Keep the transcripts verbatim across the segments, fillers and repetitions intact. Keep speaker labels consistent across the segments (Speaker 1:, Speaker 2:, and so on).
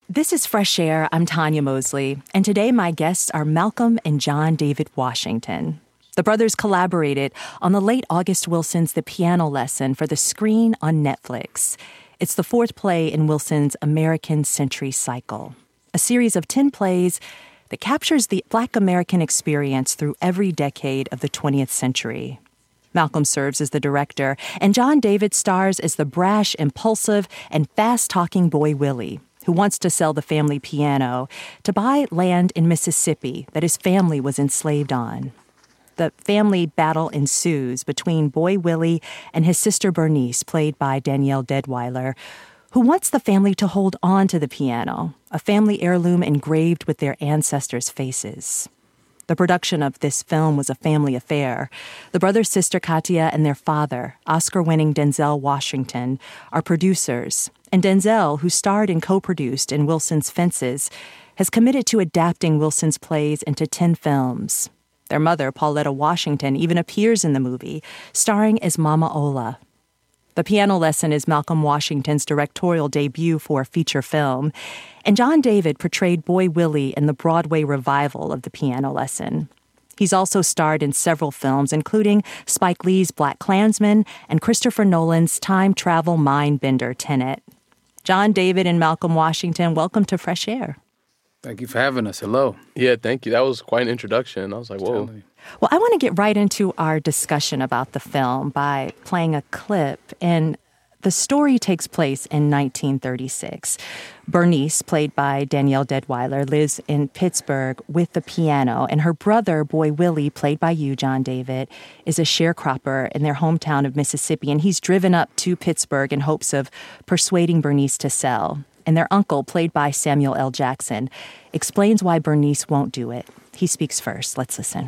Speaker 1: This is Fresh Air. I'm Tanya Mosley, and today my guests are Malcolm and John David Washington. The brothers collaborated on the late August Wilson's The Piano Lesson for the screen on Netflix. It's the fourth play in Wilson's American Century Cycle, a series of ten plays that captures the Black American experience through every decade of the twentieth century. Malcolm serves as the director, and John David stars as the brash, impulsive, and fast-talking boy Willie, who wants to sell the family piano to buy land in Mississippi that his family was enslaved on. The family battle ensues between boy Willie and his sister Bernice, played by Danielle Deadwyler, who wants the family to hold on to the piano, a family heirloom engraved with their ancestors' faces. The production of this film was a family affair. The brother, sister Katia, and their father, Oscar-winning Denzel Washington, are producers, and Denzel, who starred and co-produced in Wilson's Fences, has committed to adapting Wilson's plays into ten films. Their mother, Pauletta Washington, even appears in the movie, starring as Mama Ola. The Piano Lesson is Malcolm Washington's directorial debut for a feature film, and John David portrayed boy Willie in the Broadway revival of The Piano Lesson. He's also starred in several films, including Spike Lee's Black Klansman and Christopher Nolan's time travel mind bender Tenet. John David and Malcolm Washington, welcome to Fresh Air.
Speaker 2: Thank you for having us. Hello.
Speaker 3: Yeah, thank you. That was quite an introduction. I was like, whoa.
Speaker 1: Well, I want to get right into our discussion about the film by playing a clip. And the story takes place in nineteen thirty-six. Bernice, played by Danielle Deadwyler, lives in Pittsburgh with the piano, and her brother, boy Willie, played by you, John David, is a sharecropper in their hometown of Mississippi, and he's driven up to Pittsburgh in hopes of persuading Bernice to sell. And their uncle, played by Samuel L. Jackson, explains why Bernice won't do it. He speaks first. Let's listen.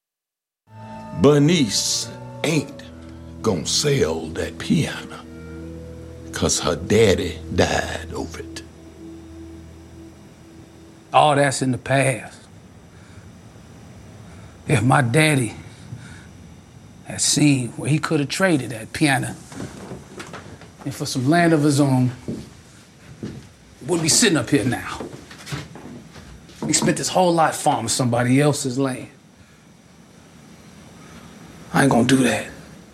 Speaker 4: Bernice ain't gonna sell that piano because her daddy died over it.
Speaker 2: All that's in the past. If my daddy had seen where he could have traded that piano and for some land of his own, wouldn't be sitting up here now. He spent his whole life farming somebody else's land. I ain't gonna do that.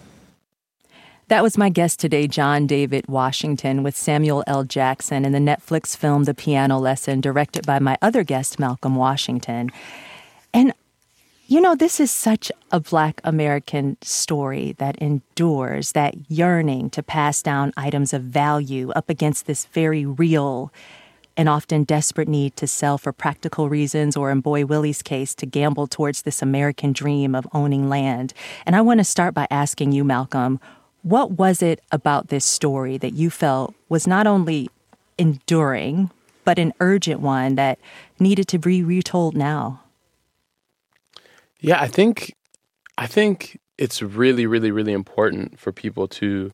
Speaker 1: That was my guest today, John David Washington, with Samuel L. Jackson in the Netflix film The Piano Lesson, directed by my other guest, Malcolm Washington. And, you know, this is such a Black American story that endures, that yearning to pass down items of value up against this very real and often desperate need to sell for practical reasons, or in boy Willie's case, to gamble towards this American dream of owning land. And I want to start by asking you, Malcolm, what was it about this story that you felt was not only enduring, but an urgent one that needed to be retold now?
Speaker 3: Yeah, I think I think it's really, really, really important for people to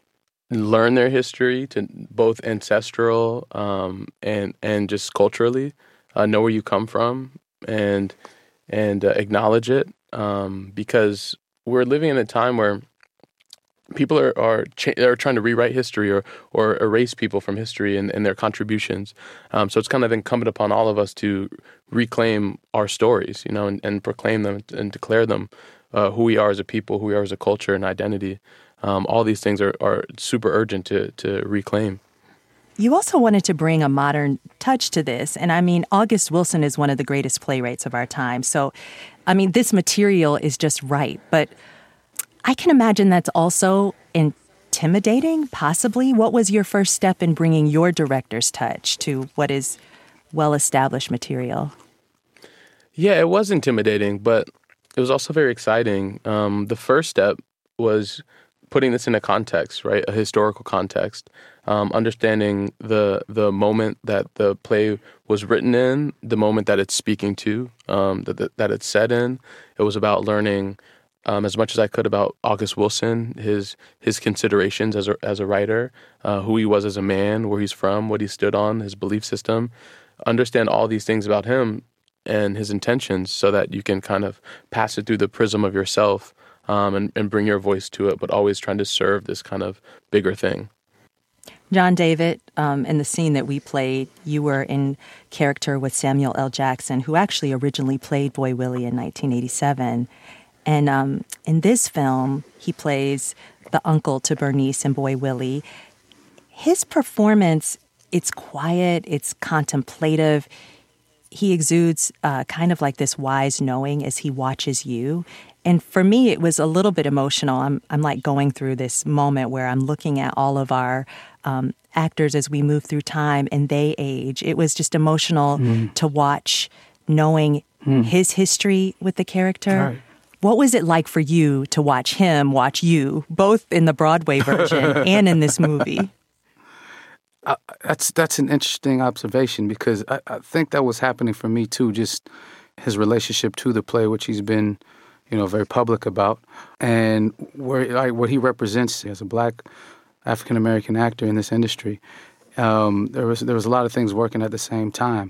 Speaker 3: learn their history, to both ancestral um, and and just culturally, uh, know where you come from, and and uh, acknowledge it, um, because we're living in a time where people are are, cha- are trying to rewrite history or or erase people from history and, and their contributions. Um, so it's kind of incumbent upon all of us to reclaim our stories, you know, and, and proclaim them and declare them, uh, who we are as a people, who we are as a culture and identity. Um, all these things are, are super urgent to to reclaim.
Speaker 1: You also wanted to bring a modern touch to this. And I mean, August Wilson is one of the greatest playwrights of our time. So, I mean, this material is just right. But I can imagine that's also intimidating, possibly. What was your first step in bringing your director's touch to what is well-established material?
Speaker 3: Yeah, it was intimidating, but it was also very exciting. Um, the first step was putting this in a context, right? A historical context, um, understanding the the moment that the play was written in, the moment that it's speaking to, um, that, that that it's set in. It was about learning um, as much as I could about August Wilson, his his considerations as a as a writer, uh, who he was as a man, where he's from, what he stood on, his belief system. Understand all these things about him and his intentions, so that you can kind of pass it through the prism of yourself. Um, and, and bring your voice to it, but always trying to serve this kind of bigger thing.
Speaker 1: John David, um, in the scene that we played, you were in character with Samuel L. Jackson, who actually originally played Boy Willie in nineteen eighty-seven. And um, in this film, he plays the uncle to Bernice and Boy Willie. His performance, it's quiet, it's contemplative. He exudes uh, kind of like this wise knowing as he watches you. And for me, it was a little bit emotional. I'm I'm like going through this moment where I'm looking at all of our um, actors as we move through time and they age. It was just emotional mm. to watch, knowing mm. his history with the character. Right. What was it like for you to watch him watch you, both in the Broadway version and in this movie?
Speaker 5: Uh, that's that's an interesting observation, because I, I think that was happening for me too. Just his relationship to the play, which he's been, you know, very public about, and where like what he represents as a Black African American actor in this industry. Um, there was there was a lot of things working at the same time.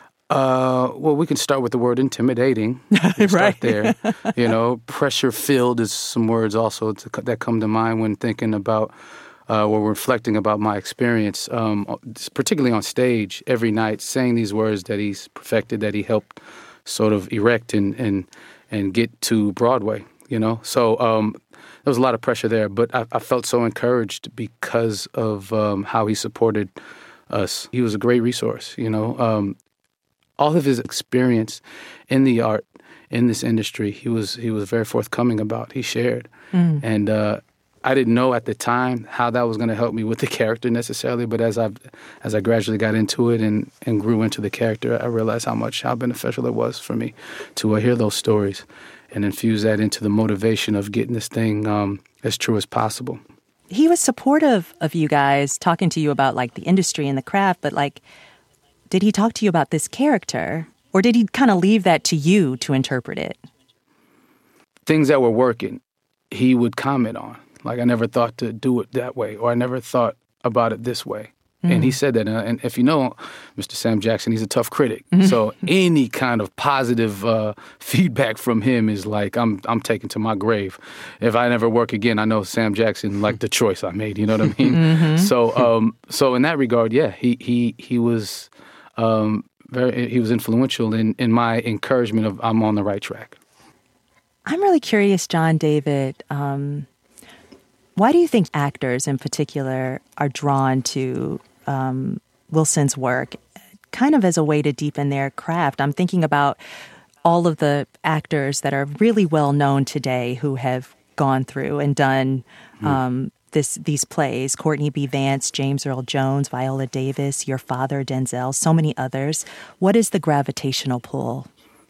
Speaker 5: Uh, well, we can start with the word intimidating. Right. Start there. You know, pressure filled is some words also to, that come to mind when thinking about. Uh, were reflecting about my experience, um, particularly on stage every night, saying these words that he's perfected, that he helped sort of erect and and, and get to Broadway, you know? So um, there was a lot of pressure there, but I, I felt so encouraged because of um, how he supported us. He was a great resource, you know? Um, all of his experience in the art, in this industry, he was he was very forthcoming about, he shared. Mm. And uh I didn't know at the time how that was going to help me with the character necessarily, but as I as I gradually got into it and, and grew into the character, I realized how much, how beneficial it was for me to uh, hear those stories and infuse that into the motivation of getting this thing um, as true as possible.
Speaker 1: He was supportive of you guys, talking to you about like the industry and the craft, but like, did he talk to you about this character, or did he kind of leave that to you to interpret it?
Speaker 5: Things that were working, he would comment on. Like, I never thought to do it that way, or I never thought about it this way. Mm-hmm. And he said that. And if you know Mister Sam Jackson, he's a tough critic. Mm-hmm. So any kind of positive uh, feedback from him is like, I'm I'm taking to my grave. If I never work again, I know Sam Jackson liked the choice I made. You know what I mean? Mm-hmm. So um, so in that regard, yeah, he he he was um, very he was influential in in my encouragement of I'm on the right track.
Speaker 1: I'm really curious, John David. Um, Why do you think actors in particular are drawn to um, Wilson's work kind of as a way to deepen their craft? I'm thinking about all of the actors that are really well known today who have gone through and done um, this these plays. Courtney B. Vance, James Earl Jones, Viola Davis, your father, Denzel, so many others. What is the gravitational pull?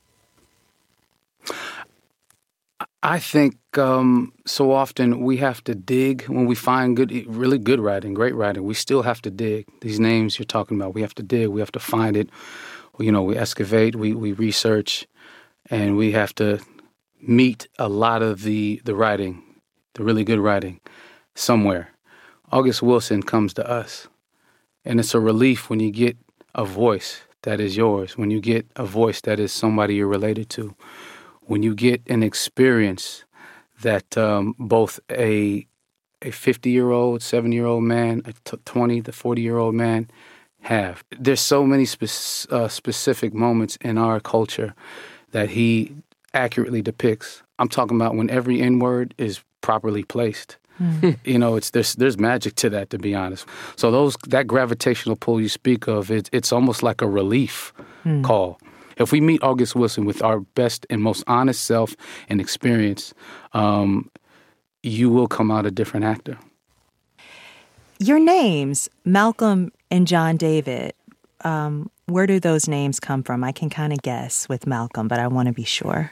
Speaker 5: I think um, so often we have to dig when we find good, really good writing, great writing. We still have to dig. These names you're talking about, we have to dig. We have to find it. You know, we excavate, we, we research, and we have to meet a lot of the, the writing, the really good writing, somewhere. August Wilson comes to us, and it's a relief when you get a voice that is yours, when you get a voice that is somebody you're related to. When you get an experience that um, both a a fifty-year-old, seventy-year-old man, a twenty to forty-year-old man have. There's so many spe- uh, specific moments in our culture that he accurately depicts. I'm talking about when every N-word is properly placed. Mm. You know, it's there's there's magic to that, to be honest. So those that gravitational pull you speak of, it, it's almost like a relief mm. call. If we meet August Wilson with our best and most honest self and experience, um, you will come out a different actor.
Speaker 1: Your names, Malcolm and John David, um, where do those names come from? I can kind of guess with Malcolm, but I want to be sure.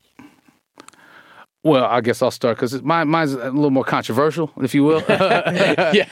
Speaker 5: Well, I guess I'll start because mine, mine's a little more controversial, if you will. Yeah.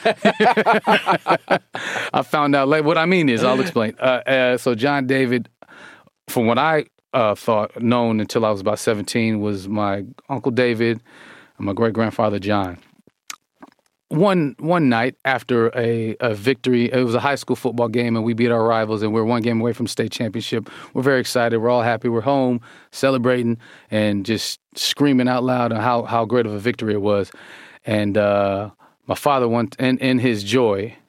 Speaker 5: I found out later. What I mean is, I'll explain. Uh, uh, so John David, from what I uh, thought, known until I was about seventeen, was my Uncle David and my great-grandfather John. One one night after a, a victory, it was a high school football game, and we beat our rivals, and we're one game away from state championship. We're very excited. We're all happy. We're home, celebrating, and just screaming out loud on how, how great of a victory it was. And uh, my father, went, in, in his joy,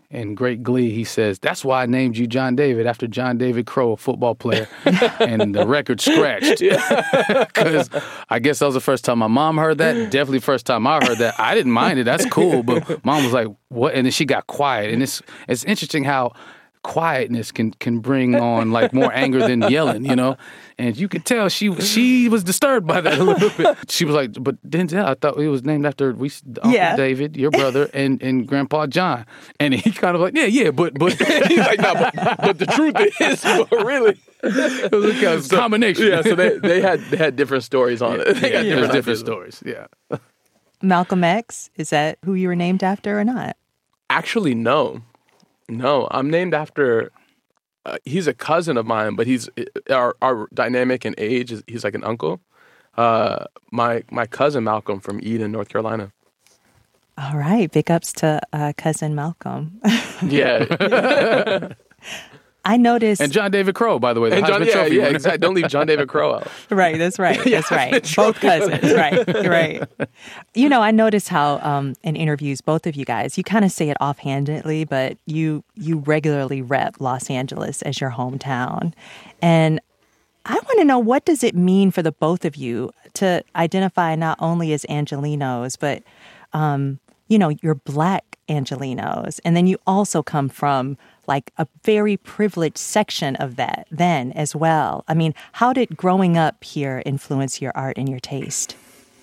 Speaker 5: in great glee, he says, "That's why I named you John David, after John David Crow, a football player." And the record scratched. Because I guess that was the first time my mom heard that. Definitely the first time I heard that. I didn't mind it. That's cool. But mom was like, what? And then she got quiet. And it's it's interesting how quietness can can bring on like more anger than yelling, you know? And you could tell she she was disturbed by that a little bit. She was like, "But Denzel, I thought it was named after we Uncle
Speaker 1: Yeah.
Speaker 5: David, your brother, and, and Grandpa John." And he kind of like, "Yeah, yeah, but but he's like, no, but, but the truth is, but really." It was a kind of combination.
Speaker 3: Yeah, so they, they had they had different stories on it. They
Speaker 5: Yeah,
Speaker 3: got
Speaker 5: yeah,
Speaker 3: different,
Speaker 5: different
Speaker 3: ideas.
Speaker 5: stories. Yeah.
Speaker 1: Malcolm X, is that who you were named after or not?
Speaker 3: Actually, no, no. I'm named after. Uh, he's a cousin of mine, but he's our our dynamic in age is he's like an uncle. Uh, my my cousin Malcolm from Eden, North Carolina.
Speaker 1: All right. Big ups to uh, cousin Malcolm.
Speaker 3: Yeah,
Speaker 1: I noticed.
Speaker 5: And John David Crow, by the way, the
Speaker 3: and John,
Speaker 5: Heisman
Speaker 3: yeah,
Speaker 5: Trophy
Speaker 3: yeah,
Speaker 5: winner.
Speaker 3: exactly. Don't leave John David Crow out.
Speaker 1: Right, that's right. That's right. Both cousins, right, right. You know, I notice how um, in interviews, both of you guys, you kind of say it offhandedly, but you you regularly rep Los Angeles as your hometown. And I want to know, what does it mean for the both of you to identify not only as Angelenos, but, um, you know, you're Black Angelenos. And then you also come from like a very privileged section of that then as well. I mean, how did growing up here influence your art and your taste?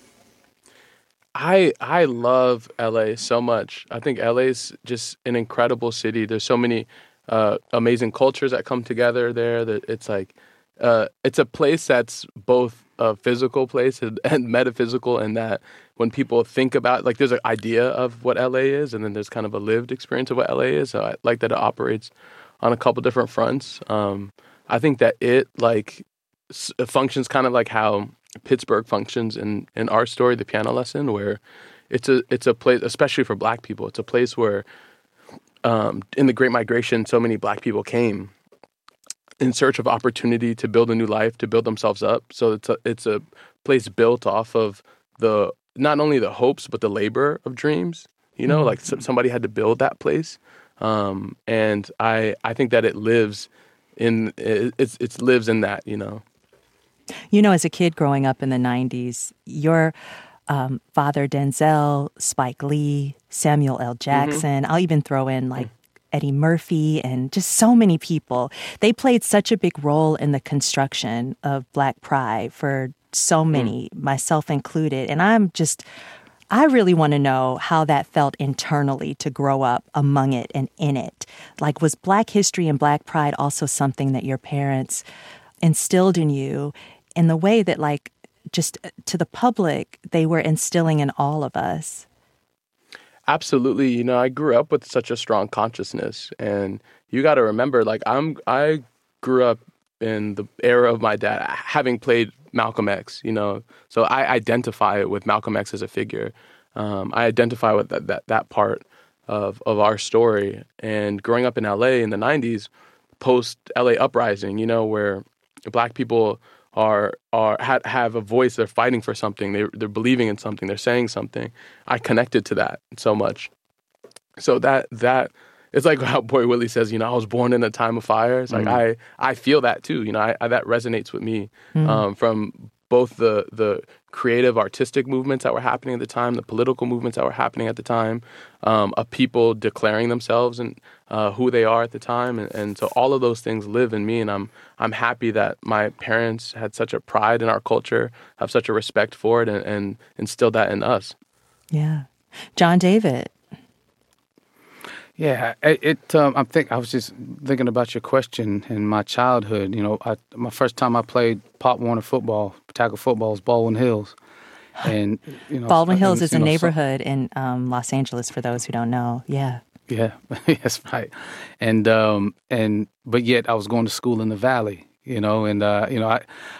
Speaker 3: I I love L A so much. I think L A is just an incredible city. There's so many uh, amazing cultures that come together there. That it's like uh, it's a place that's both a physical place and, and metaphysical, in that when people think about, like, there's an idea of what L A is, and then there's kind of a lived experience of what L A is. So I like that it operates on a couple different fronts. Um, I think that it like s- functions kind of like how Pittsburgh functions in, in our story, The Piano Lesson, where it's a it's a place, especially for Black people, it's a place where um, in the Great Migration, so many Black people came in search of opportunity to build a new life, to build themselves up. So it's a it's a place built off of the not only the hopes but the labor of dreams. You know, mm-hmm. like so, somebody had to build that place, um, and I I think that it lives in it, it's it lives in that. You know.
Speaker 1: You know, as a kid growing up in the nineties, your um, father, Denzel, Spike Lee, Samuel L. Jackson, mm-hmm. I'll even throw in like Eddie Murphy and just so many people. They played such a big role in the construction of Black pride for so many, mm. myself included. And I'm just, I really want to know how that felt internally to grow up among it and in it. Like, was Black history and Black pride also something that your parents instilled in you in the way that, like, just to the public, they were instilling in all of us?
Speaker 3: Absolutely. You know, I grew up with such a strong consciousness, and you got to remember, like, I'm, I grew up in the era of my dad having played Malcolm X, you know, so I identify with Malcolm X as a figure. Um, I identify with that, that, that part of, of our story. And growing up in L A in the nineties, post L A uprising, you know, where Black people are are have, have a voice, they're fighting for something, they they're believing in something, they're saying something. I connected to that so much. So that that it's like how Boy Willie says, you know, I was born in a time of fire. It's like mm. I I feel that too. You know, I, I that resonates with me mm. um, from both the the creative, artistic movements that were happening at the time, the political movements that were happening at the time, um, of people declaring themselves and uh, who they are at the time, and, and so all of those things live in me. And I'm I'm happy that my parents had such a pride in our culture, have such a respect for it, and, and instilled that in us.
Speaker 1: Yeah, John David.
Speaker 5: Yeah, it. it um, I think I was just thinking about your question in my childhood. You know, I, my first time I played Pop Warner football, tackle football, was Baldwin Hills, and you know,
Speaker 1: Baldwin Hills
Speaker 5: and,
Speaker 1: is
Speaker 5: you
Speaker 1: a
Speaker 5: know,
Speaker 1: neighborhood so, in um, Los Angeles. For those who don't know, yeah,
Speaker 5: yeah, that's right. And um, and but yet I was going to school in the Valley. You know, and uh, you know, I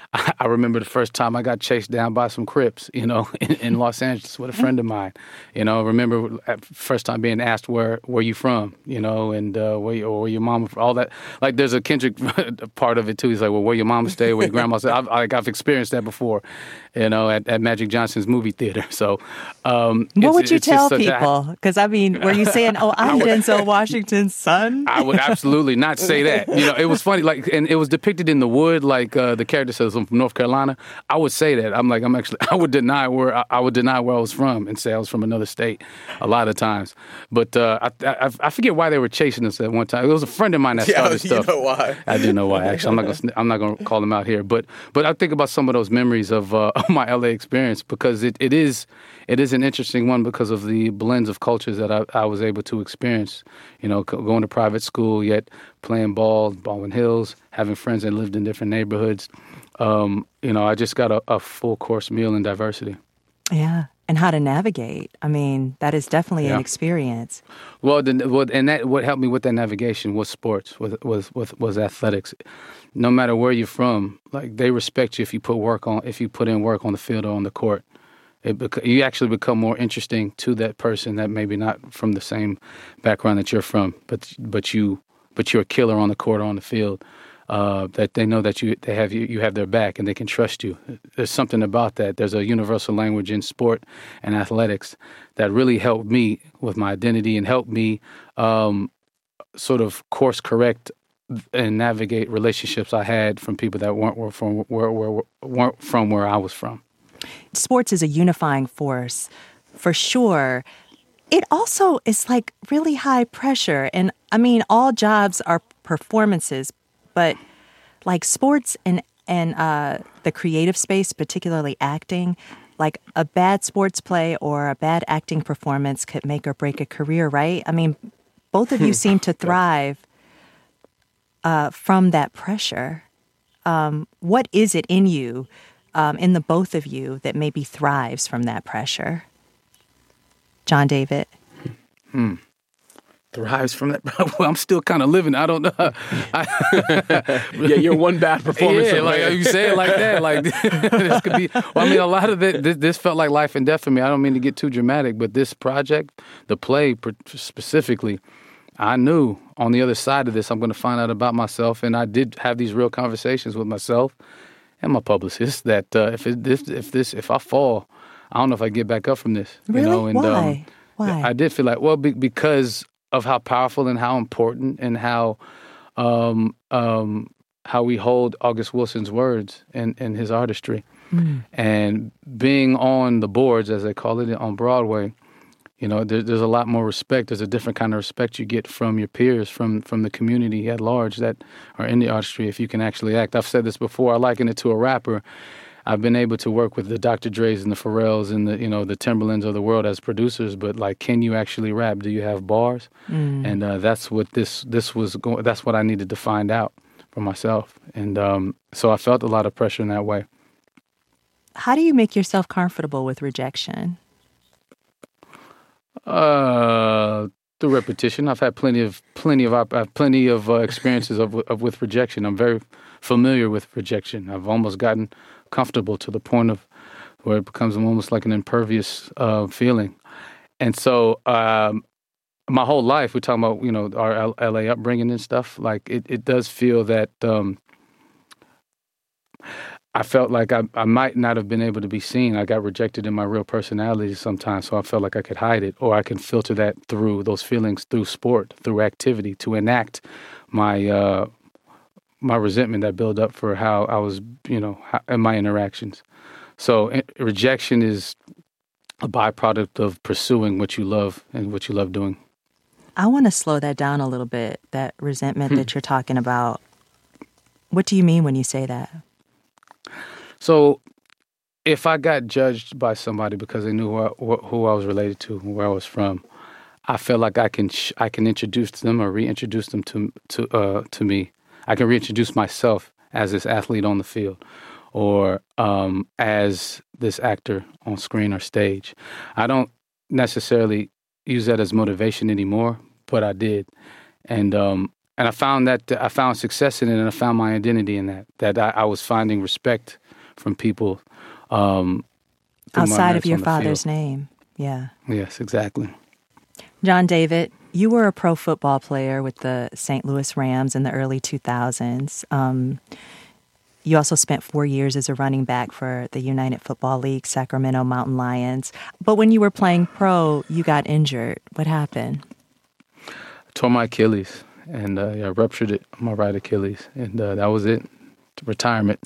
Speaker 5: I, I remember the first time I got chased down by some Crips, you know, in, in Los Angeles with a friend of mine. You know, remember at first time being asked where where you from, you know, and uh, where you, or where your mama, all that. Like there's a Kendrick part of it too. He's like, well, where your mama stay, where your grandma stay. I've, like I've experienced that before, you know, at, at Magic Johnson's movie theater. So, um,
Speaker 1: what
Speaker 5: it's,
Speaker 1: would you
Speaker 5: it's
Speaker 1: tell
Speaker 5: such
Speaker 1: people? Because I mean, were you saying, "Oh, I'm Denzel Washington's son"?
Speaker 5: I would absolutely not say that. You know, it was funny, like, and it was depicted in The Wood, like uh, the character says, "I'm from North Carolina." I would say that. I'm like, I'm actually, I would deny where I, I would deny where I was from and say I was from another state a lot of times. But uh, I, I I forget why they were chasing us at one time. It was a friend of mine that started
Speaker 3: yeah, you
Speaker 5: stuff.
Speaker 3: know why?
Speaker 5: I do know why. Actually, I'm not gonna I'm not gonna call them out here. But but I think about some of those memories of, uh, of my L A experience because it, it is it is an interesting one because of the blends of cultures that I, I was able to experience. You know, going to private school, yet playing ball, Baldwin Hills, having friends that lived in different neighborhoods. Um, you know, I just got a, a full course meal in diversity.
Speaker 1: Yeah, and how to navigate. I mean, that is definitely
Speaker 5: Yeah.
Speaker 1: an experience.
Speaker 5: Well, the, well, and that what helped me with that navigation was sports, was was was, was athletics. No matter where you're from, like they respect you if you put work on, if you put in work on the field or on the court. It bec- you actually become more interesting to that person that maybe not from the same background that you're from, but but you but you're a killer on the court or on the field. Uh, that they know that you they have you you have their back and they can trust you. There's something about that. There's a universal language in sport and athletics that really helped me with my identity and helped me um, sort of course correct and navigate relationships I had from people that weren't were from where, where weren't from where I was from.
Speaker 1: Sports is a unifying force, for sure. It also is like really high pressure. And I mean, all jobs are performances, but like sports and, and uh, the creative space, particularly acting, like a bad sports play or a bad acting performance could make or break a career, right? I mean, both of you seem to thrive uh, from that pressure. Um, what is it in you? Um, in the both of you that maybe thrives from that pressure? John David?
Speaker 5: Hmm. Thrives from that? Well, I'm still kind of living. I don't know. I,
Speaker 3: yeah, you're one bad performance.
Speaker 5: Yeah, like you say it like that. Like this could be. Well, I mean, a lot of it. This, this felt like life and death for me. I don't mean to get too dramatic, but this project, the play specifically, I knew on the other side of this, I'm going to find out about myself, and I did have these real conversations with myself and my publicist that uh, if it, if if this if I fall, I don't know if I get back up from this.
Speaker 1: Really?
Speaker 5: You know? And,
Speaker 1: Why?
Speaker 5: Um,
Speaker 1: Why?
Speaker 5: I did feel like well be, because of how powerful and how important and how um, um, how we hold August Wilson's words and, and his artistry, mm. and being on the boards as they call it on Broadway. You know, there, there's a lot more respect. There's a different kind of respect you get from your peers, from from the community at large that are in the artistry if you can actually act. I've said this before. I liken it to a rapper. I've been able to work with the Doctor Dre's and the Pharrells and the, you know, the Timberlands of the world as producers, but like, can you actually rap? Do you have bars? Mm. And uh, that's what this this was going. That's what I needed to find out for myself. And um, so I felt a lot of pressure in that way.
Speaker 1: How do you make yourself comfortable with rejection?
Speaker 5: Uh, through repetition. I've had plenty of plenty of I have plenty of uh, experiences of, of with rejection. I'm very familiar with rejection. I've almost gotten comfortable to the point of where it becomes almost like an impervious uh, feeling. And so, um, my whole life, we're talking about you know our L A upbringing and stuff. Like it, it does feel that. Um, I felt like I, I might not have been able to be seen. I got rejected in my real personality sometimes, so I felt like I could hide it, or I can filter that through those feelings, through sport, through activity, to enact my uh, my resentment that built up for how I was, you know, how, in my interactions. So it, rejection is a byproduct of pursuing what you love and what you love doing.
Speaker 1: I want to slow that down a little bit, that resentment that you're talking about. What do you mean when you say that?
Speaker 5: So, if I got judged by somebody because they knew who I, who I was related to, where I was from, I feel like I can sh- I can introduce them or reintroduce them to to uh, to me. I can reintroduce myself as this athlete on the field, or um, as this actor on screen or stage. I don't necessarily use that as motivation anymore, but I did, and um, and I found that I found success in it, and I found my identity in that. That I, I was finding respect from people um, through my
Speaker 1: outside of
Speaker 5: merits
Speaker 1: your
Speaker 5: on the
Speaker 1: father's
Speaker 5: field.
Speaker 1: name. Yeah.
Speaker 5: Yes, exactly.
Speaker 1: John David, you were a pro football player with the Saint Louis Rams in the early two thousands. Um, you also spent four years as a running back for the United Football League Sacramento Mountain Lions. But when you were playing pro, you got injured. What happened?
Speaker 5: I tore my Achilles and uh, yeah, ruptured it, my right Achilles. And uh, that was it, retirement.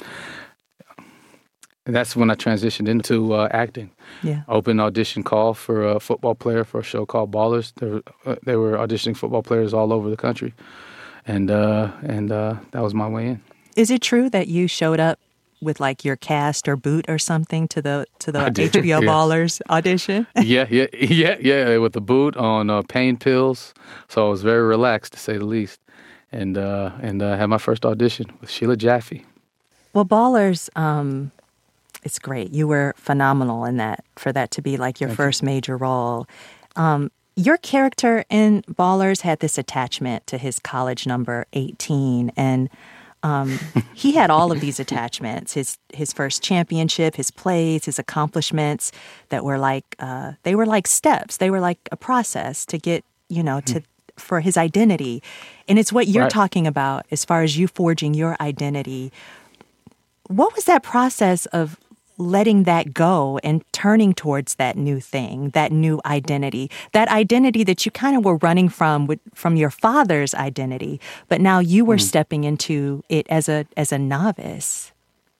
Speaker 5: And that's when I transitioned into uh, acting.
Speaker 1: Yeah.
Speaker 5: Open audition call for a football player for a show called Ballers. They were, uh, they were auditioning football players all over the country. And uh, and uh, that was my way in.
Speaker 1: Is it true that you showed up with like your cast or boot or something to the to the H B O
Speaker 5: yes.
Speaker 1: Ballers audition?
Speaker 5: yeah, yeah, yeah, yeah, with the boot on uh, pain pills. So I was very relaxed, to say the least. And uh, and uh, had my first audition with Sheila Jaffe.
Speaker 1: Well, Ballers, um, it's great. You were phenomenal in that, for that to be like your
Speaker 5: Thank
Speaker 1: first
Speaker 5: you.
Speaker 1: major role. Um, your character in Ballers had this attachment to his college number eighteen, and um, he had all of these attachments, his his first championship, his plays, his accomplishments that were like, uh, they were like steps. They were like a process to get, you know, to for his identity. And it's what you're
Speaker 5: Right.
Speaker 1: talking about as far as you forging your identity. What was that process of letting that go and turning towards that new thing, that new identity, that identity that you kind of were running from with, from your father's identity, but now you were mm. stepping into it as a as a novice?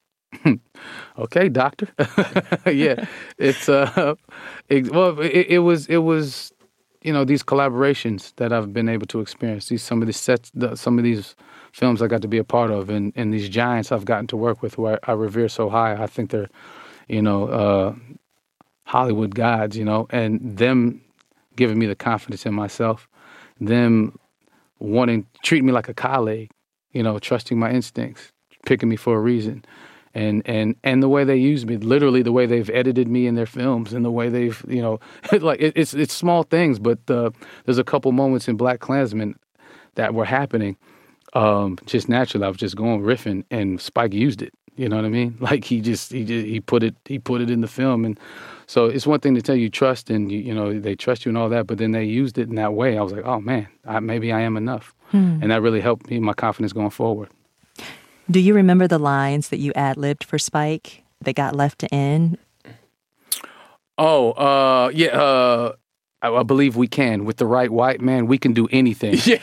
Speaker 5: Okay, doctor. yeah, it's uh, it, well, it, it was it was, you know, these collaborations that I've been able to experience. These some of these sets, the, some of these films I got to be a part of, and, and these giants I've gotten to work with, who I, I revere so high. I think they're, you know, uh, Hollywood gods, you know, and them giving me the confidence in myself, them wanting treating me like a colleague, you know, trusting my instincts, picking me for a reason. And, and and the way they use me, literally the way they've edited me in their films, and the way they've, you know, like it, it's it's small things, but uh, there's a couple moments in BlacKkKlansman that were happening um, just naturally. I was just going riffing, and Spike used it. You know what I mean? Like he just he just, he put it he put it in the film, and so it's one thing to tell you trust, and you you know they trust you and all that, but then they used it in that way. I was like, oh man, I, maybe I am enough, hmm. and that really helped me my confidence going forward.
Speaker 1: Do you remember the lines that you ad-libbed for Spike that got left in?
Speaker 5: Oh, uh, yeah, uh, I, I believe we can. With the right white man, we can do anything. Yeah.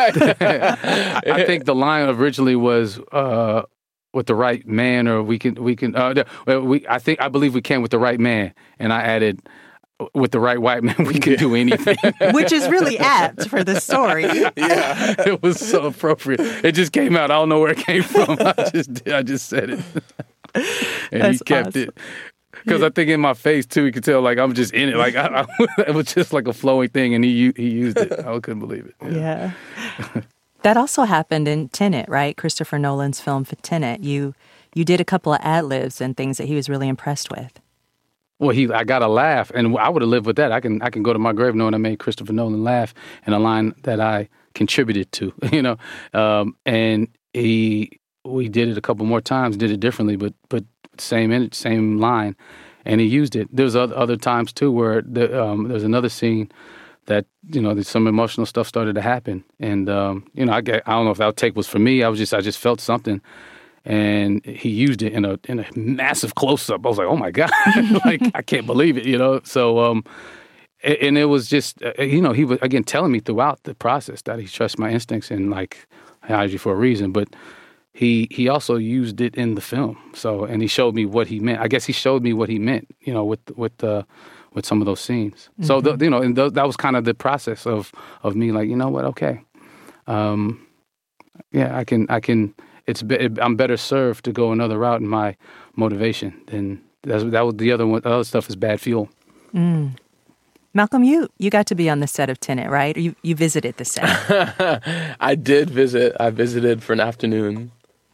Speaker 5: I think the line originally was uh, with the right man, or we can, we can, uh, we, I think, I believe we can with the right man. And I added, with the right white man, we can do anything.
Speaker 1: Which is really apt for the story.
Speaker 5: Yeah, it was so appropriate. It just came out. I don't know where it came from. I just, I just said it, and
Speaker 1: That's
Speaker 5: he kept
Speaker 1: awesome.
Speaker 5: it. Because I think in my face too, you could tell like I'm just in it. Like I, I, it was just like a flowing thing, and he he used it. I couldn't believe it.
Speaker 1: Yeah. yeah. That also happened in Tenet, right? Christopher Nolan's film for Tenet. You you did a couple of ad-libs and things that he was really impressed with.
Speaker 5: Well, he, I got to laugh, and I would have lived with that. I can, I can go to my grave knowing I made Christopher Nolan laugh in a line that I contributed to, you know. Um, and he, we did it a couple more times, did it differently, but, but same, same line, and he used it. There's other, other times too where the, um, there's another scene that, you know, some emotional stuff started to happen, and um, you know, I, get, I don't know if that take was for me. I was just, I just felt something. And he used it in a in a massive close up. I was like, "Oh my god!" Like I can't believe it, you know. So, um, and it was just, uh, you know, he was again telling me throughout the process that he trusts my instincts and like I hired you for a reason. But he he also used it in the film. So, and he showed me what he meant. I guess he showed me what he meant, you know, with with uh, with some of those scenes. Mm-hmm. So, the, you know, and th- that was kind of the process of of me, like, you know what, okay, um, yeah, I can I can. It's I'm better served to go another route in my motivation than that's, that was the other one. The other stuff is bad fuel.
Speaker 1: Mm. Malcolm, you you got to be on the set of Tenet, right? You you visited the set.
Speaker 3: I did visit. I visited for an afternoon.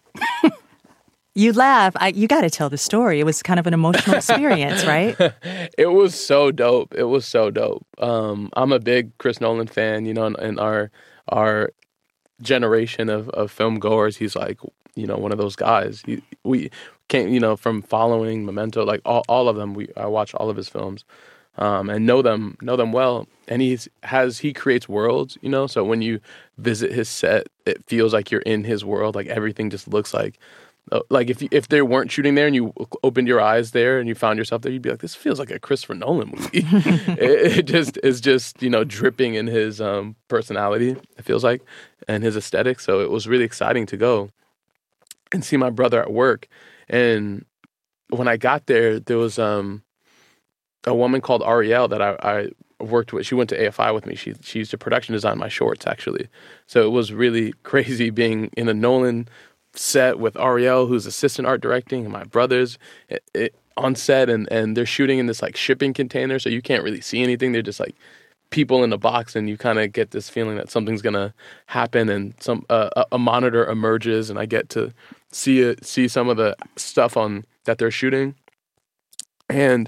Speaker 1: You laugh. I, you got to tell the story. It was kind of an emotional experience, right?
Speaker 3: It was so dope. It was so dope. Um, I'm a big Chris Nolan fan. You know, and, and our our. generation of, of film goers, he's like you know, one of those guys. He, we came, you know, from following Memento, like all, all of them. We I watch all of his films, um, and know them know them well. And he's has he creates worlds, you know. So when you visit his set, it feels like you're in his world. Like everything just looks like. Like if you, if they weren't shooting there and you opened your eyes there and you found yourself there, you'd be like, this feels like a Christopher Nolan movie. it, it just is just, you know, dripping in his um, personality, it feels like, and his aesthetic. So it was really exciting to go and see my brother at work. And when I got there, there was um, a woman called Ariel that I, I worked with. She went to A F I with me. She, she used to production design my shorts, actually. So it was really crazy being in a Nolan set with Ariel, who's assistant art directing, and my brothers it, it, on set, and, and they're shooting in this like shipping container, so you can't really see anything. They're just like people in a box, and you kind of get this feeling that something's gonna happen, and some uh, a, a monitor emerges, and I get to see it, see some of the stuff on that they're shooting, and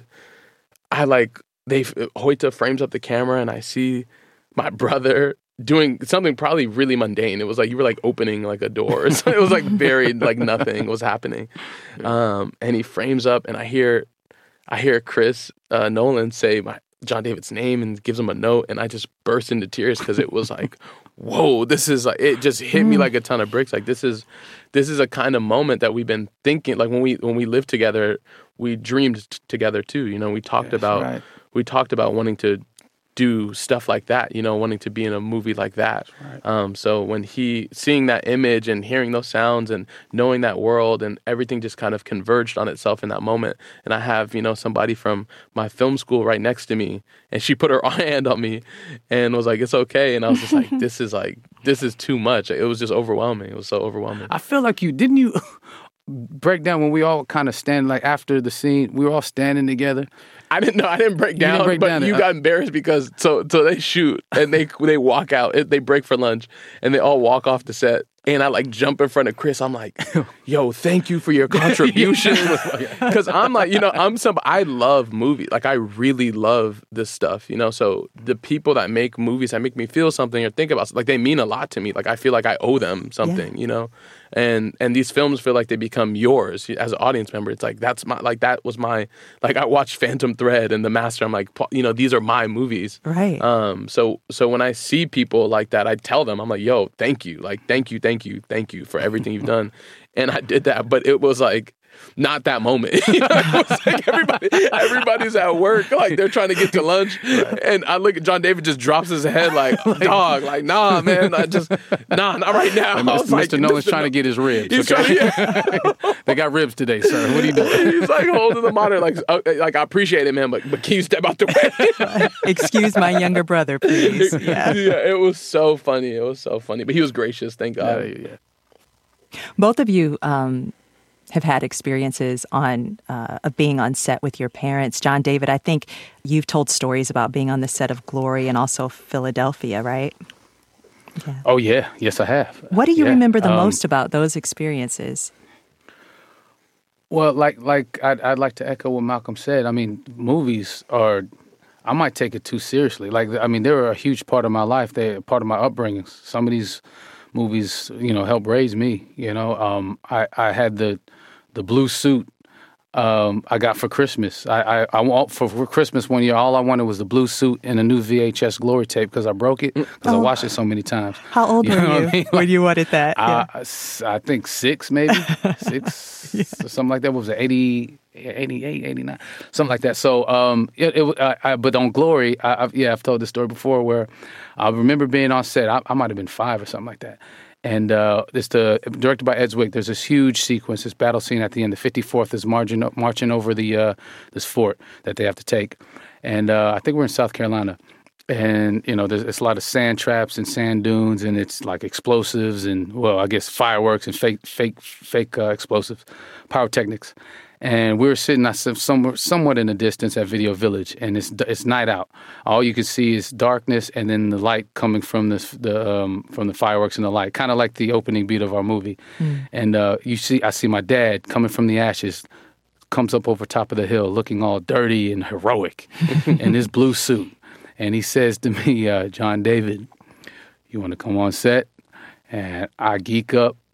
Speaker 3: I like they Hoyta frames up the camera, and I see my brother doing something probably really mundane. It was like you were like opening like a door. So it was like very like nothing was happening. Um, and he frames up, and I hear, I hear Chris uh, Nolan say my John David's name and gives him a note, and I just burst into tears because it was like, whoa, this is like it just hit me like a ton of bricks. Like this is, this is a kind of moment that we've been thinking. Like when we when we lived together, we dreamed t- together too. You know, we talked yes, about right. we talked about wanting to do stuff like that, you know, wanting to be in a movie like that. Right. Um, so when he, seeing that image and hearing those sounds and knowing that world, and everything just kind of converged on itself in that moment. And I have, you know, somebody from my film school right next to me, and she put her hand on me and was like, it's okay. And I was just like, this is like, this is too much. It was just overwhelming. It was so overwhelming.
Speaker 5: I feel like you, didn't you break down when we all kind of stand, like after the scene, we were all standing together?
Speaker 3: I didn't know. I didn't break down,
Speaker 5: didn't break
Speaker 3: but
Speaker 5: down
Speaker 3: you
Speaker 5: it.
Speaker 3: got embarrassed because so so they shoot and they they walk out. They break for lunch and they all walk off the set. And I like jump in front of Chris. I'm like, yo, thank you for your contribution. Because I'm like, you know, I'm some, I love movies. Like I really love this stuff, you know. So the people that make movies that make me feel something or think about, like they mean a lot to me. Like I feel like I owe them something, yeah. you know. And and these films feel like they become yours as an audience member. It's like that's my like that was my like I watched Phantom Thread and The Master. I'm like, you know, these are my movies,
Speaker 1: right?
Speaker 3: Um, so so when I see people like that, I tell them, I'm like, yo, thank you, like thank you, thank you, thank you for everything you've done. And I did that, but it was like not that moment. You know, it was like everybody, everybody's at work, like they're trying to get to lunch, right. And I look at John David, just drops his head like, like dog, like nah, man, I just nah, not right now.
Speaker 5: And Mister Mister Like, Nolan's Mister trying no- to get his ribs.
Speaker 3: He's
Speaker 5: okay?
Speaker 3: trying, yeah.
Speaker 5: They got ribs today, sir. What are you doing?
Speaker 3: He's like holding the monitor, like, uh, like I appreciate it, man, but but can you step out the way?
Speaker 1: Excuse my younger brother, please. Yeah.
Speaker 3: yeah, it was so funny. It was so funny, but he was gracious. Thank God.
Speaker 5: Yeah, yeah.
Speaker 1: Both of you um, have had experiences on uh, of being on set with your parents. John David, I think you've told stories about being on the set of Glory and also Philadelphia, right?
Speaker 5: Yeah. Oh, yeah. Yes, I have.
Speaker 1: What do you
Speaker 5: yeah.
Speaker 1: remember the
Speaker 5: um,
Speaker 1: most about those experiences?
Speaker 5: Well, like like I'd, I'd like to echo what Malcolm said. I mean, movies are, I might take it too seriously. Like, I mean, they were a huge part of my life. They're part of my upbringing. Some of these movies, you know, helped raise me, you know. Um, I, I had the the blue suit um, I got for Christmas. I, I, I want for, for Christmas one year, all I wanted was the blue suit and a new V H S Glory tape because I broke it because oh. I watched it so many times.
Speaker 1: How old you were you I mean? when you wanted that?
Speaker 5: I,
Speaker 1: yeah.
Speaker 5: I, I think six, maybe. six, yeah. or something like that. What was it, eighty, eighty-eight, eighty-nine? Something like that. So, um, it, it, I, I, but on Glory, I, I've, yeah, I've told this story before where I remember being on set. I, I might have been five or something like that. And uh, it's the directed by Ed Zwick. There's this huge sequence, this battle scene at the end. The fifty-fourth is marching marching over the uh, this fort that they have to take, and uh, I think we're in South Carolina. And you know, there's it's a lot of sand traps and sand dunes, and it's like explosives and well, I guess fireworks and fake fake fake uh, explosives, pyrotechnics. And we were sitting somewhere, somewhat in the distance at Video Village, and it's it's night out. All you can see is darkness, and then the light coming from this, the um, from the fireworks and the light, kind of like the opening beat of our movie. Mm. And uh, you see, I see my dad coming from the ashes, comes up over top of the hill, looking all dirty and heroic, in his blue suit, and he says to me, uh, "John David, you want to come on set?" And I geek up.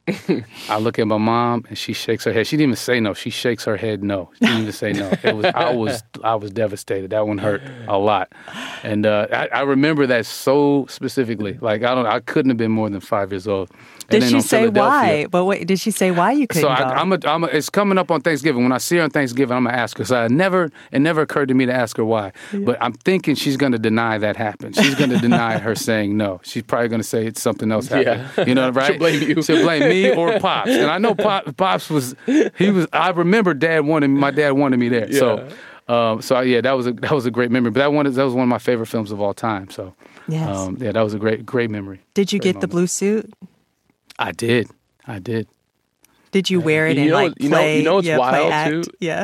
Speaker 5: I look at my mom, and she shakes her head. She didn't even say no. She shakes her head no. She didn't even say no. It was I was I was devastated. That one hurt a lot, and uh, I, I remember that so specifically. Like I don't, I couldn't have been more than five years old.
Speaker 1: Did she say why? But wait, did she say why you couldn't
Speaker 5: so
Speaker 1: go?
Speaker 5: I, I'm a, I'm a, it's coming up on Thanksgiving. When I see her on Thanksgiving, I'm gonna ask her. So I never, it never occurred to me to ask her why. Yeah. But I'm thinking she's gonna deny that happened. She's gonna deny her saying no. She's probably gonna say it's something else happened.
Speaker 3: Yeah.
Speaker 5: You know, right?
Speaker 3: She'll blame you.
Speaker 5: She'll blame me or Pops. And I know Pop, Pops was, he was. I remember Dad wanted my dad wanted me there. Yeah. So, um, so yeah, that was a that was a great memory. But that one, that was one of my favorite films of all time. So,
Speaker 1: yes.
Speaker 5: um, yeah, that was a great great memory.
Speaker 1: Did you
Speaker 5: great
Speaker 1: get
Speaker 5: moment.
Speaker 1: the blue suit?
Speaker 5: I did. I did.
Speaker 1: Did you wear it
Speaker 3: you
Speaker 1: and
Speaker 3: know,
Speaker 1: like
Speaker 3: you know,
Speaker 1: play?
Speaker 3: You know what's
Speaker 1: yeah,
Speaker 3: wild
Speaker 1: play act?
Speaker 3: too?
Speaker 1: Yeah.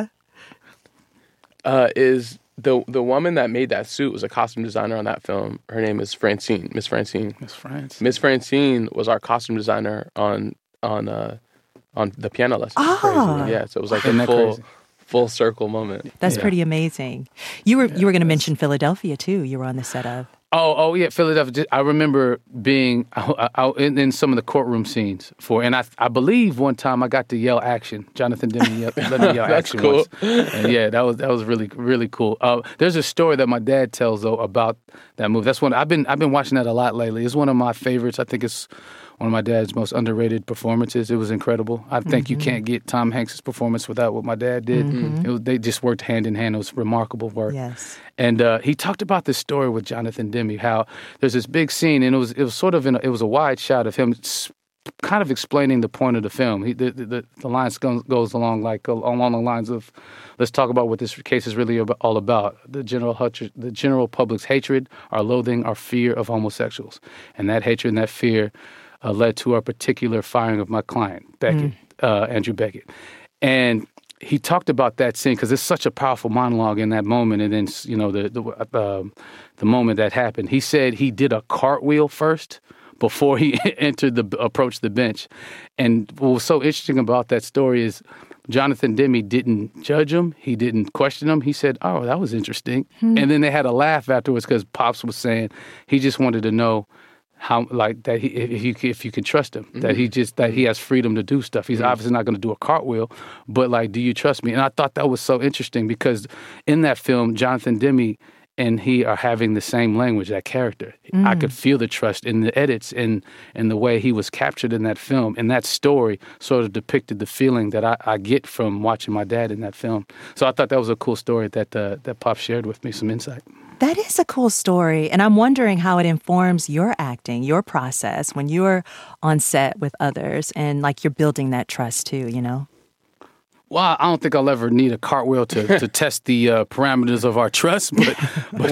Speaker 3: Uh, is the the woman that made that suit was a costume designer on that film. Her name is Francine, Miss Francine.
Speaker 5: Miss France.
Speaker 3: Miss Francine was our costume designer on on uh, on the piano lesson.
Speaker 1: Ah.
Speaker 3: Yeah, so it was like
Speaker 5: Isn't
Speaker 3: a
Speaker 5: that
Speaker 3: full
Speaker 5: crazy?
Speaker 3: full circle moment.
Speaker 1: That's
Speaker 5: Yeah.
Speaker 1: pretty amazing. You were you were going to mention Philadelphia too. You were on the set of.
Speaker 5: Oh, oh yeah, Philadelphia. I remember being out, out in, in some of the courtroom scenes for, and I, I believe one time I got to yell action. Jonathan Demme yell, let me yell
Speaker 3: That's
Speaker 5: action
Speaker 3: cool.
Speaker 5: once. And yeah, that was that was really really cool. Uh, there's a story that my dad tells though about that movie. That's one I've been I've been watching that a lot lately. It's one of my favorites. I think it's one of my dad's most underrated performances. It was incredible. I think mm-hmm. you can't get Tom Hanks' performance without what my dad did. Mm-hmm. It was, they just worked hand in hand. It was remarkable work.
Speaker 1: Yes.
Speaker 5: And uh, he talked about this story with Jonathan Demme, how there's this big scene, and it was it was sort of in a, it was a wide shot of him kind of explaining the point of the film. He, the, the the lines goes, goes along like along the lines of, let's talk about what this case is really all about. The general the general public's hatred, our loathing, our fear of homosexuals, and that hatred and that fear uh, led to a particular firing of my client, Beckett, mm. uh, Andrew Beckett, and he talked about that scene because it's such a powerful monologue in that moment, and then you know the the, uh, the moment that happened. He said he did a cartwheel first before he entered the approached the bench, and what was so interesting about that story is Jonathan Demme didn't judge him, he didn't question him. He said, "Oh, that was interesting," hmm. and then they had a laugh afterwards because Pops was saying he just wanted to know how, like, that he, if you if you can trust him, mm-hmm. that he just that he has freedom to do stuff. He's mm-hmm. obviously not going to do a cartwheel, but like, do you trust me? And I thought that was so interesting because in that film, Jonathan Demme and he are having the same language, that character. Mm. I could feel the trust in the edits and and the way he was captured in that film. And that story sort of depicted the feeling that I, I get from watching my dad in that film. So I thought that was a cool story that uh, that Pop shared with me, some insight.
Speaker 1: That is a cool story. And I'm wondering how it informs your acting, your process when you're on set with others and like you're building that trust too, you know?
Speaker 5: Well, I don't think I'll ever need a cartwheel to, to test the uh, parameters of our trust, but, but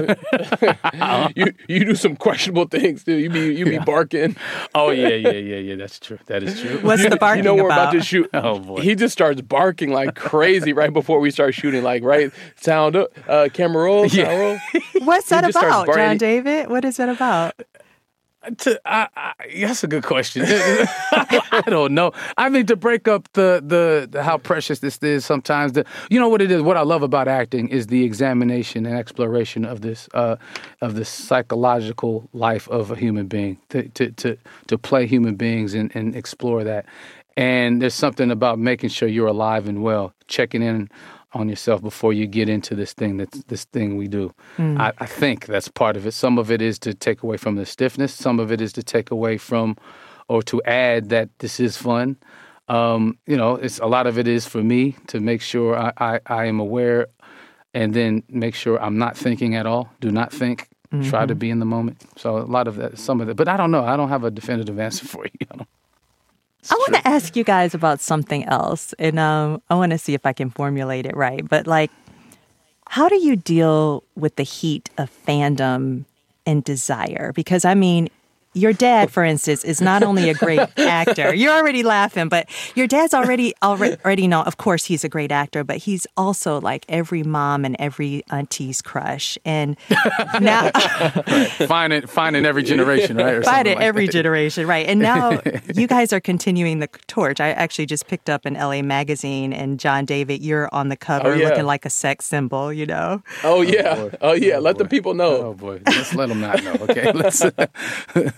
Speaker 3: well, you you do some questionable things, dude. You be you be yeah. barking.
Speaker 5: Oh yeah, yeah, yeah, yeah. That's true. That is true.
Speaker 1: What's
Speaker 3: you,
Speaker 1: the barking
Speaker 3: You know we're
Speaker 1: about?
Speaker 3: about to shoot.
Speaker 5: Oh boy.
Speaker 3: He just starts barking like crazy right before we start shooting. Like right, sound up, uh, camera roll, sound
Speaker 5: yeah.
Speaker 3: roll.
Speaker 1: What's that about, John David? What is that about?
Speaker 5: To, I, I, that's a good question. I don't know. I mean, to break up the, the the how precious this is sometimes. The, you know what it is. What I love about acting is the examination and exploration of this uh, of the psychological life of a human being. To to to, to play human beings and, and explore that. And there's something about making sure you're alive and well, checking in on yourself before you get into this thing that's this thing we do. Mm. I, I think that's part of it. Some of it is to take away from the stiffness. Some of it is to take away from or to add that this is fun. Um, you know, it's a lot of it is for me to make sure I, I, I am aware and then make sure I'm not thinking at all. Do not think. Mm-hmm. Try to be in the moment. So a lot of that, some of that. But I don't know. I don't have a definitive answer for you. I don't
Speaker 1: I want to ask you guys about something else, and um, I want to see if I can formulate it right. But, like, how do you deal with the heat of fandom and desire? Because, I mean, your dad, for instance, is not only a great actor. You're already laughing, but your dad's already already, already know, of course, he's a great actor, but he's also like every mom and every auntie's crush. And now...
Speaker 5: right. Find it, find in every generation, right? Or
Speaker 1: find it
Speaker 5: like
Speaker 1: every
Speaker 5: that.
Speaker 1: generation, right. And now you guys are continuing the torch. I actually just picked up an L A magazine, and John David, you're on the cover
Speaker 3: oh, yeah.
Speaker 1: looking like a sex symbol, you know?
Speaker 3: Oh, yeah. Oh, oh yeah.
Speaker 5: Oh,
Speaker 3: let
Speaker 5: boy.
Speaker 3: the people know.
Speaker 5: Oh, boy. Let's let them not know, okay? Let's...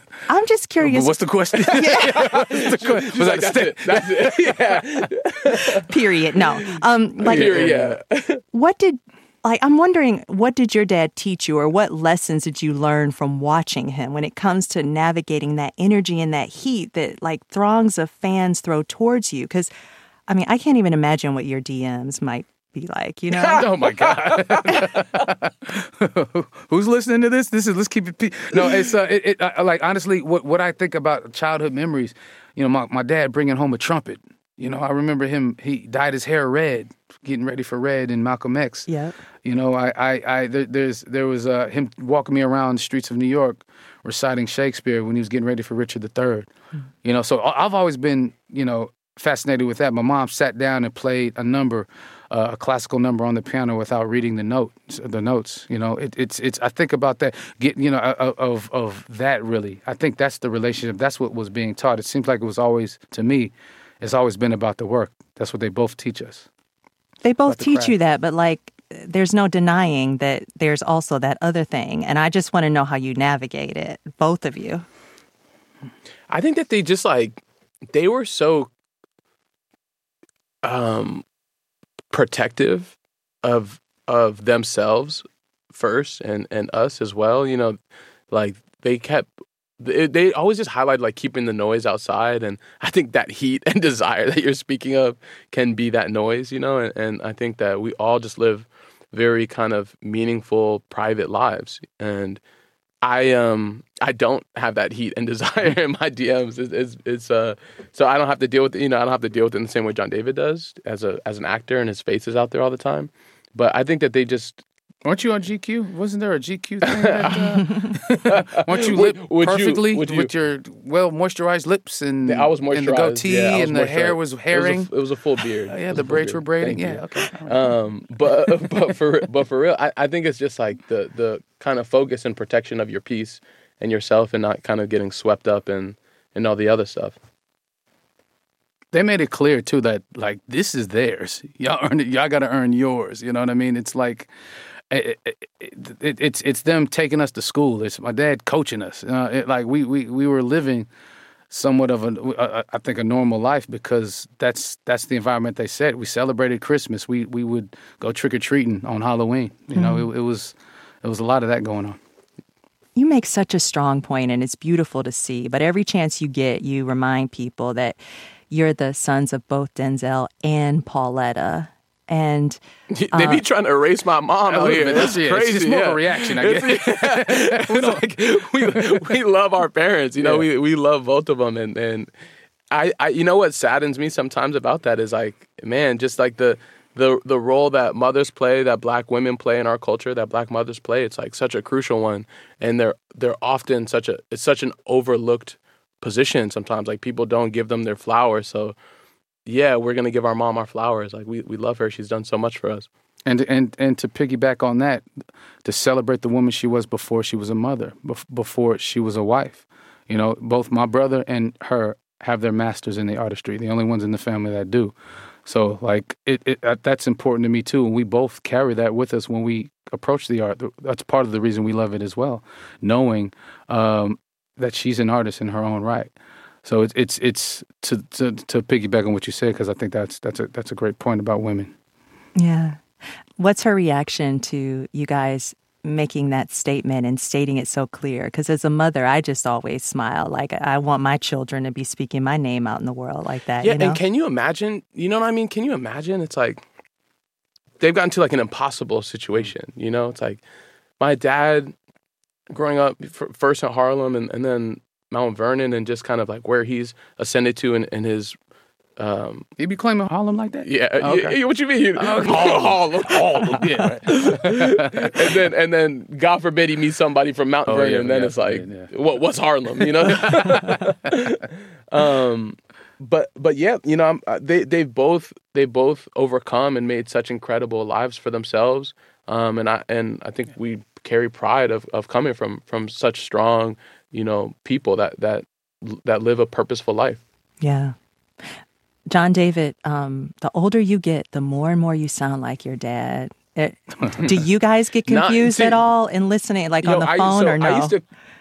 Speaker 1: I'm just curious.
Speaker 5: What's the question? Yeah. What's the question? Was
Speaker 3: like,
Speaker 5: that
Speaker 3: that's it. That's it. Yeah.
Speaker 1: Period. No. Um, like,
Speaker 3: Period. Yeah.
Speaker 1: What did, like, I'm wondering, what did your dad teach you, or what lessons did you learn from watching him when it comes to navigating that energy and that heat that, like, throngs of fans throw towards you? Because, I mean, I can't even imagine what your D Ms might be like, you know?
Speaker 5: Oh my God! Who's listening to this? This is let's keep it. Pe- no, it's uh, it, it uh, like honestly, what what I think about childhood memories. You know, my my dad bringing home a trumpet. You know, I remember him. He dyed his hair red, getting ready for Red in Malcolm X.
Speaker 1: Yeah.
Speaker 5: You know, I I, I there, there's there was uh, him walking me around the streets of New York, reciting Shakespeare when he was getting ready for Richard the Third. Mm. You know, so I've always been you know fascinated with that. My mom sat down and played a number. Uh, a classical number on the piano without reading the notes. The notes, you know, it, it's it's. I think about that. Get you know of of that really. I think that's the relationship. That's what was being taught. It seems like it was always to me. It's always been about the work. That's what they both teach us.
Speaker 1: They both
Speaker 5: the
Speaker 1: teach
Speaker 5: craft.
Speaker 1: you that, but like, there's no denying that there's also that other thing. And I just want to know how you navigate it, both of you.
Speaker 3: I think that they just like they were so. Um. protective of of themselves first and and us as well, you know, like they kept they, they always just highlight like keeping the noise outside, and I think that heat and desire that you're speaking of can be that noise, you know, and, and I think that we all just live very kind of meaningful private lives, and I um I don't have that heat and desire in my D Ms. It's, it's it's uh so I don't have to deal with it, you know I don't have to deal with it in the same way John David does as a as an actor, and his face is out there all the time. But I think that they just
Speaker 5: weren't you on G Q? Wasn't there a G Q thing? That, uh, weren't you lit
Speaker 3: would, would
Speaker 5: perfectly
Speaker 3: you, would
Speaker 5: with
Speaker 3: you,
Speaker 5: your well moisturized lips and
Speaker 3: I was moisturized,
Speaker 5: and the goatee
Speaker 3: yeah,
Speaker 5: and the hair was herring?
Speaker 3: It was a, it was a full beard.
Speaker 5: Oh, yeah,
Speaker 3: the
Speaker 5: the braids were braiding.
Speaker 3: Thank
Speaker 5: Yeah,
Speaker 3: you.
Speaker 5: okay. Right.
Speaker 3: Um, but but for but for real, I, I think it's just like the the kind of focus and protection of your peace and yourself, and not kind of getting swept up in in all the other stuff.
Speaker 5: They made it clear too that like this is theirs. Y'all earn it. Y'all got to earn yours. You know what I mean? It's like it, it, it, it's it's them taking us to school. It's my dad coaching us. Uh, it, like we, we we were living somewhat of a, a I think a normal life because that's that's the environment they set. We celebrated Christmas. We we would go trick or treating on Halloween. You mm-hmm. know, it, it was it was a lot of that going on.
Speaker 1: You make such a strong point, and it's beautiful to see. But every chance you get, you remind people that you're the sons of both Denzel and Pauletta. And
Speaker 3: uh, they be trying to erase my mom out here. That's
Speaker 5: yeah,
Speaker 3: crazy.
Speaker 5: It's just more
Speaker 3: yeah.
Speaker 5: of a reaction, I guess.
Speaker 3: It's, it's like we we love our parents. You know, yeah. we we love both of them, and and I, I you know what saddens me sometimes about that is like, man, just like the. The the role that mothers play, that black women play in our culture, that black mothers play, it's like such a crucial one, and they're they're often such a it's such an overlooked position sometimes. Like people don't give them their flowers. So yeah, we're gonna give our mom our flowers. Like we, we love her. She's done so much for us.
Speaker 5: And and and to piggyback on that, to celebrate the woman she was before she was a mother, before she was a wife. You know, both my brother and her have their masters in the artistry. The only ones in the family that do. So, like, it, it that's important to me, too. And we both carry that with us when we approach the art. That's part of the reason we love it as well, knowing um, that she's an artist in her own right. So it's it's it's to to, to piggyback on what you said, because I think that's that's a that's a great point about women.
Speaker 1: Yeah. What's her reaction to you guys making that statement and stating it so clear? Because as a mother, I just always smile. Like, I want my children to be speaking my name out in the world like that.
Speaker 3: Yeah,
Speaker 1: you know?
Speaker 3: And can you imagine, you know what I mean? Can you imagine? It's like, they've gotten to like an impossible situation, you know? It's like, my dad growing up first in Harlem and, and then Mount Vernon, and just kind of like where he's ascended to in, in his... Um,
Speaker 5: you be claiming Harlem like that?
Speaker 3: Yeah.
Speaker 5: Oh, okay.
Speaker 3: yeah what you mean?
Speaker 5: Oh, okay.
Speaker 3: Harlem. Harlem. Yeah. Right. and then, and then, God forbid he meets somebody from Mount
Speaker 5: oh,
Speaker 3: Vernon,
Speaker 5: yeah,
Speaker 3: and then
Speaker 5: yeah,
Speaker 3: it's like,
Speaker 5: yeah.
Speaker 3: what? What's Harlem? You know. um, but but yeah, you know, I'm, they they've both they both overcome and made such incredible lives for themselves. Um, and I and I think we carry pride of, of coming from from such strong, you know, people that that that live a purposeful life.
Speaker 1: Yeah. John David, um, the older you get, the more and more you sound like your dad. It, do you guys get confused Not, see, at all in listening, like on the
Speaker 3: know,
Speaker 1: phone
Speaker 3: I, so
Speaker 1: or no?
Speaker 3: I used to,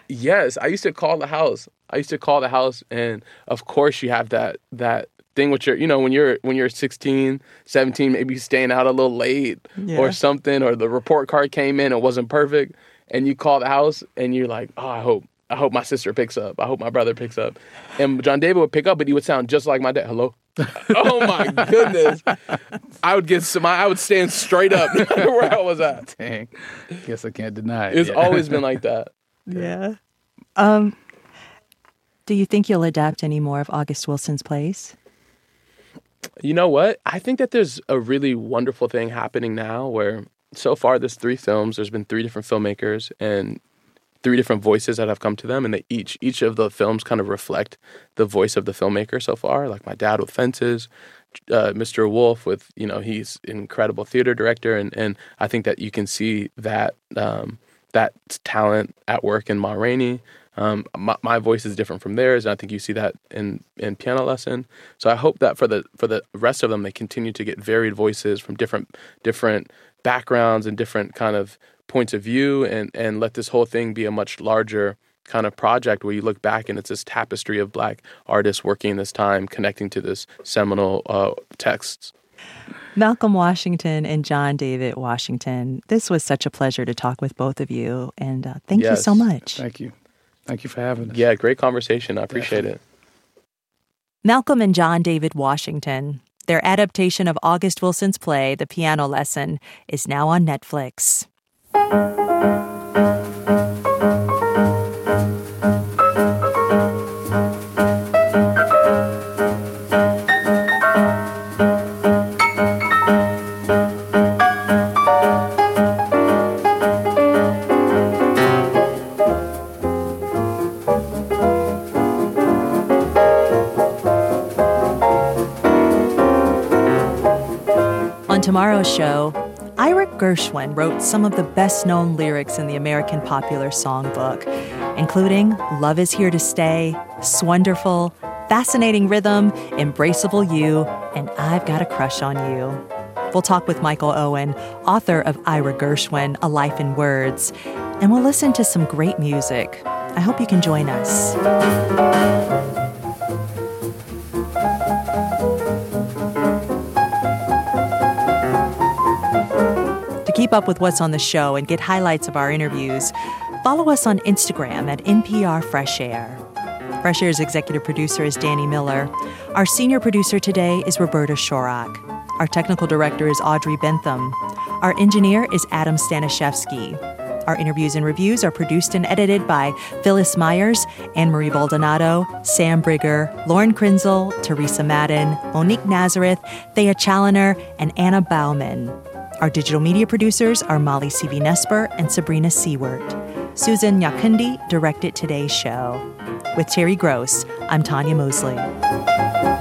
Speaker 3: Yes, I used to call the house. I used to call the house, and of course you have that that thing with your, you know, when you're when you're sixteen, seventeen, maybe staying out a little late
Speaker 1: Yeah.
Speaker 3: or something, or the report card came in, it wasn't perfect, and you call the house, and you're like, oh, I hope, I hope my sister picks up. I hope my brother picks up. And John David would pick up, but he would sound just like my dad. Hello? Oh my goodness. I would get some, I would stand straight up no matter where I was at.
Speaker 5: Dang. Guess I can't deny it.
Speaker 3: It's
Speaker 5: Yeah.
Speaker 3: always been like that.
Speaker 1: Yeah. Um, do you think you'll adapt any more of August Wilson's plays?
Speaker 3: You know what? I think that there's a really wonderful thing happening now where so far there's three films, there's been three different filmmakers and three different voices that have come to them, and they each each of the films kind of reflect the voice of the filmmaker so far. Like my dad with Fences, uh, Mister Wolf with, you know, he's an incredible theater director, and, and I think that you can see that um, that talent at work in Ma Rainey. Um, my, my voice is different from theirs, and I think you see that in, in Piano Lesson. So I hope that for the for the rest of them, they continue to get varied voices from different different backgrounds and different kind of points of view, and, and let this whole thing be a much larger kind of project where you look back and it's this tapestry of Black artists working this time, connecting to this seminal uh, texts.
Speaker 1: Malcolm Washington and John David Washington, this was such a pleasure to talk with both of you, and uh, thank
Speaker 3: Yes.
Speaker 1: you so much.
Speaker 5: Thank you. Thank you for having us.
Speaker 3: Yeah, great conversation. I appreciate it.
Speaker 1: Malcolm and John David Washington. Their adaptation of August Wilson's play, The Piano Lesson, is now on Netflix. On tomorrow's show, Ira Gershwin wrote some of the best-known lyrics in the American Popular Songbook, including Love Is Here to Stay, Swonderful, Fascinating Rhythm, Embraceable You, and I've Got a Crush on You. We'll talk with Michael Owen, author of Ira Gershwin, A Life in Words, and we'll listen to some great music. I hope you can join us. To keep up with what's on the show and get highlights of our interviews, follow us on Instagram at N P R Fresh Air. Fresh Air's executive producer is Danny Miller. Our senior producer today is Roberta Shorak. Our technical director is Audrey Bentham. Our engineer is Adam Staniszewski. Our interviews and reviews are produced and edited by Phyllis Myers, Anne-Marie Baldonado, Sam Brigger, Lauren Krinzel, Teresa Madden, Monique Nazareth, Thea Challoner, and Anna Bauman. Our digital media producers are Molly C B Nesper and Sabrina Seward. Susan Nyakundi directed today's show. With Terry Gross, I'm Tanya Mosley.